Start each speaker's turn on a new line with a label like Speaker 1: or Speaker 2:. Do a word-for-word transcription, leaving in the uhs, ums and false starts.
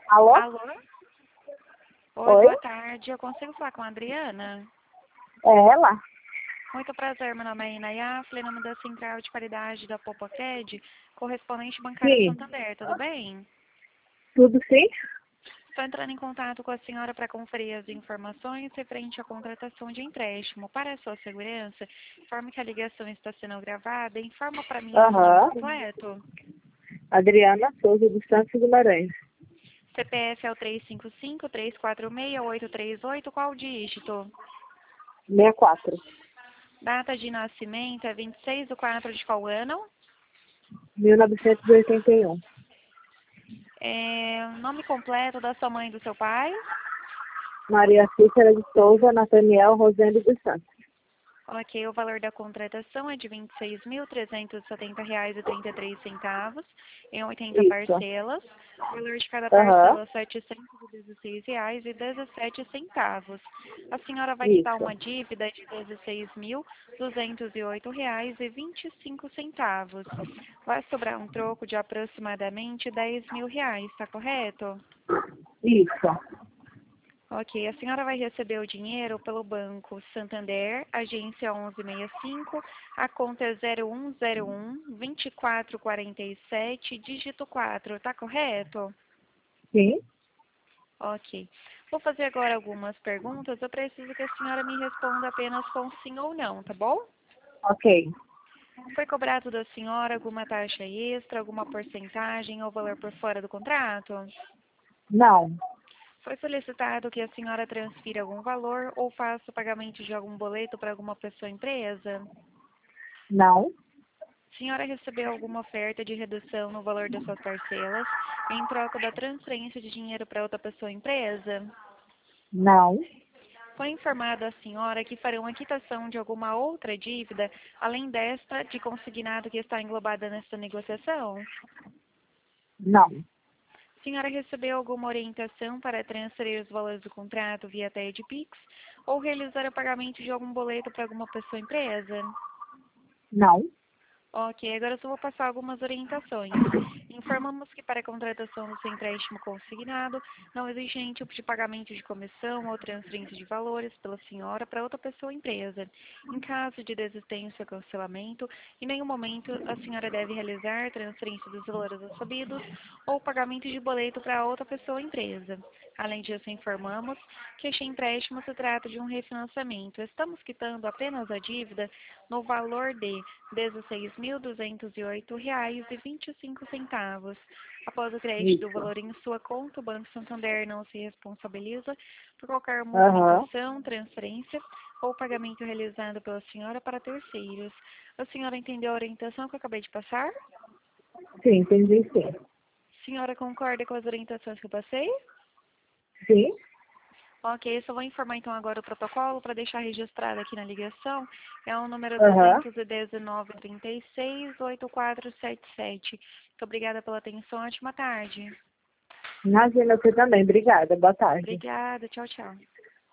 Speaker 1: Alô?
Speaker 2: Alô? Oi,
Speaker 1: Oi?
Speaker 2: boa tarde. Eu consigo falar com a Adriana?
Speaker 1: É ela?
Speaker 2: Muito prazer, meu nome é Inaya, falei em nome da Central de Qualidade da Popocred, correspondente bancária
Speaker 1: Sim.
Speaker 2: Santander, tudo bem?
Speaker 1: Tudo sim?
Speaker 2: Estou entrando em contato com a senhora para conferir as informações referente à contratação de empréstimo. Para a sua segurança, informe que a ligação está sendo gravada. Informa para mim o seu nome
Speaker 1: Aham.
Speaker 2: completo.
Speaker 1: Adriana Souza dos Santos Guimarães.
Speaker 2: C P F é o três cinco cinco, três quatro seis, oito três oito. Qual o dígito?
Speaker 1: sessenta e quatro.
Speaker 2: Data de nascimento é vinte e seis de quatro de qual ano?
Speaker 1: mil novecentos e oitenta e um.
Speaker 2: É, nome completo da sua mãe e do seu pai?
Speaker 1: Maria Cícera de Souza, Nathaniel Rosendo dos Santos.
Speaker 2: Ok, o valor da contratação é de vinte e seis mil trezentos e setenta reais e trinta e três centavos em oitenta
Speaker 1: Isso.
Speaker 2: parcelas. O valor de cada
Speaker 1: Aham.
Speaker 2: parcela é setecentos e dezesseis reais e dezessete centavos. A senhora vai quitar
Speaker 1: Isso.
Speaker 2: uma dívida de dezesseis mil duzentos e oito reais e vinte e cinco centavos. Vai sobrar um troco de aproximadamente dez mil reais, está correto?
Speaker 1: Isso.
Speaker 2: Ok, a senhora vai receber o dinheiro pelo Banco Santander, agência onze sessenta e cinco, a conta é zero um zero um, vinte e quatro quarenta e sete, dígito quatro, tá correto?
Speaker 1: Sim?
Speaker 2: Ok. Vou fazer agora algumas perguntas, eu preciso que a senhora me responda apenas com sim ou não, tá bom?
Speaker 1: Ok.
Speaker 2: Foi cobrado da senhora alguma taxa extra, alguma porcentagem ou valor por fora do contrato?
Speaker 1: Não.
Speaker 2: Foi solicitado que a senhora transfira algum valor ou faça o pagamento de algum boleto para alguma pessoa ou empresa?
Speaker 1: Não.
Speaker 2: A senhora recebeu alguma oferta de redução no valor das suas parcelas em troca da transferência de dinheiro para outra pessoa ou empresa?
Speaker 1: Não.
Speaker 2: Foi informado à senhora que farão a quitação de alguma outra dívida, além desta de consignado que está englobada nesta negociação?
Speaker 1: Não.
Speaker 2: A senhora recebeu alguma orientação para transferir os valores do contrato via T E D Pix ou realizar o pagamento de algum boleto para alguma pessoa ou empresa?
Speaker 1: Não.
Speaker 2: Ok, agora eu só vou passar algumas orientações. Informamos que para a contratação do seu empréstimo consignado, não existe nenhum tipo de pagamento de comissão ou transferência de valores pela senhora para outra pessoa ou empresa. Em caso de desistência ou cancelamento, em nenhum momento a senhora deve realizar transferência dos valores recebidos ou pagamento de boleto para outra pessoa ou empresa. Além disso, informamos que este empréstimo se trata de um refinanciamento. Estamos quitando apenas a dívida no valor de dezesseis mil duzentos e oito reais e vinte e cinco centavos. Após o crédito do
Speaker 1: Isso.
Speaker 2: valor em sua conta, o Banco Santander não se responsabiliza por qualquer
Speaker 1: Aham.
Speaker 2: movimentação, transferência ou pagamento realizado pela senhora para terceiros. A senhora entendeu a orientação que eu acabei de passar?
Speaker 1: Sim, entendi sim.
Speaker 2: A senhora concorda com as orientações que eu passei?
Speaker 1: Sim?
Speaker 2: Ok, só vou informar então agora o protocolo para deixar registrado aqui na ligação. É o número
Speaker 1: Aham.
Speaker 2: duzentos e nove, trinta e seis, oitenta e quatro setenta e sete. Muito obrigada pela atenção. Ótima tarde.
Speaker 1: Imagina você também. Obrigada. Boa tarde.
Speaker 2: Obrigada. Tchau, tchau.